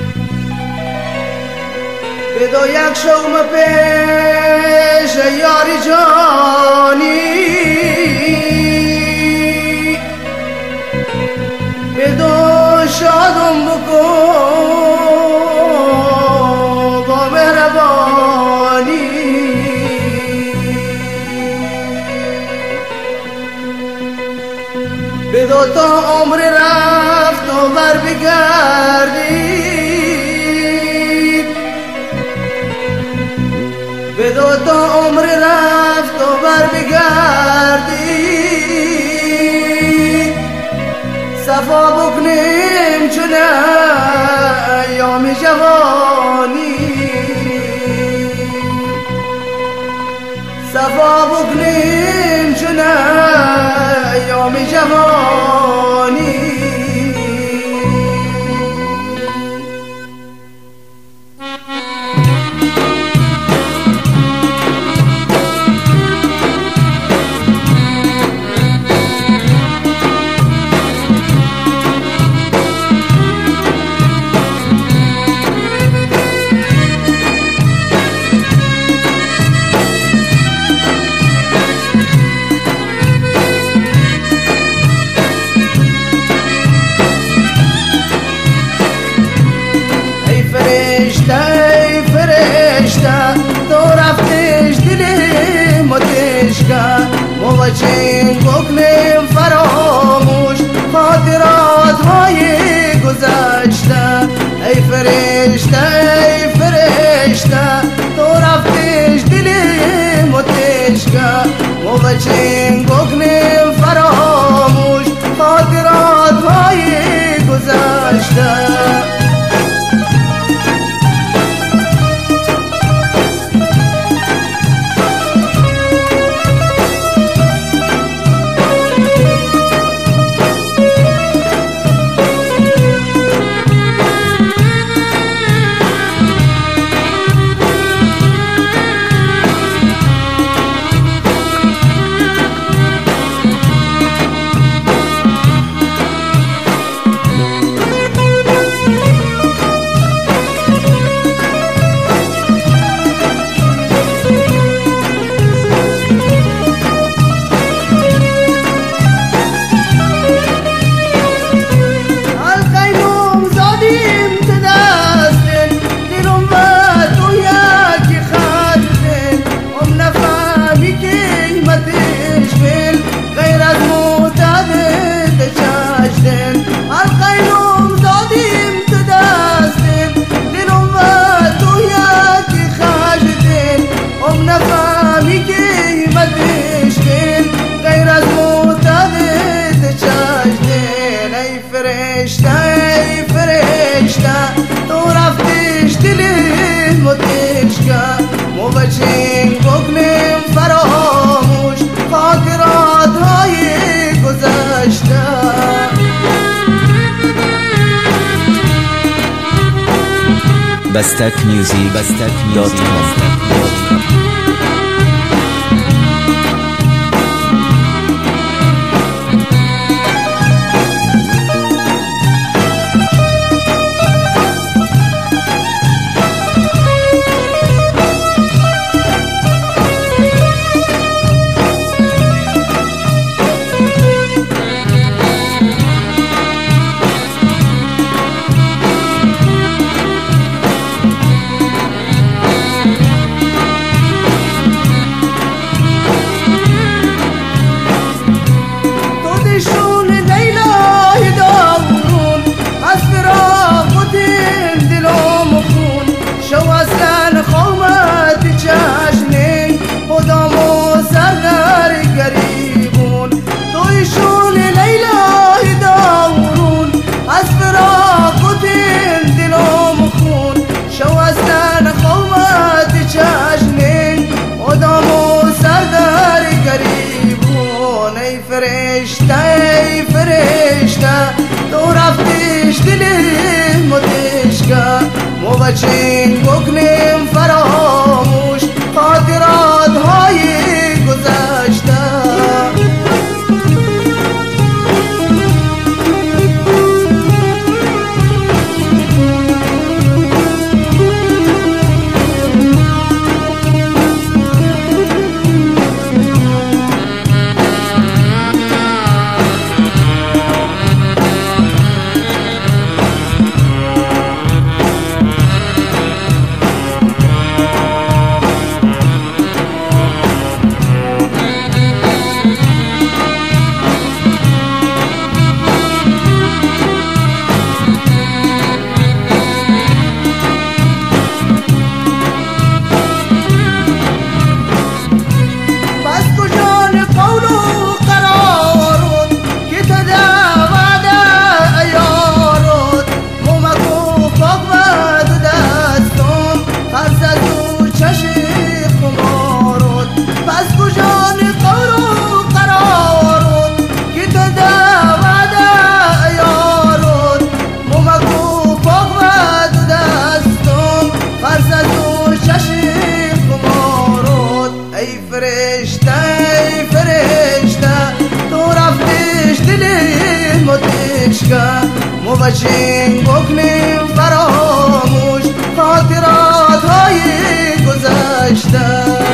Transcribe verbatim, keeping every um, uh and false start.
بدو یک شوم پیش یاری جانی بدو شادم بکن با مهربانی بدو تا عمر رفت و بر بگردی بدو تا عمر رفت و بر بگردی صفا بکنیم چون ایام جوانی صفا بکنیم چون ایام جوانی ای فرشته تو رفتش دلم آتش کرد موجین بکنیم فراموش خاطرات های گذشته ای فرشته ای فرشته تو رفتش دلم آتش کرد موجین بکنیم فراموش خاطرات های گذشته موجین بکنیم فراموش خاطرات های گذشته بستک میوزیک بستک میوزیک فرشته ای فرشته تو رفتش دلم آتش کرد موجین بکنیم فراموش خاطرات های گذشته تشکه موچین بکنیم فراموش خاطرات های گذشته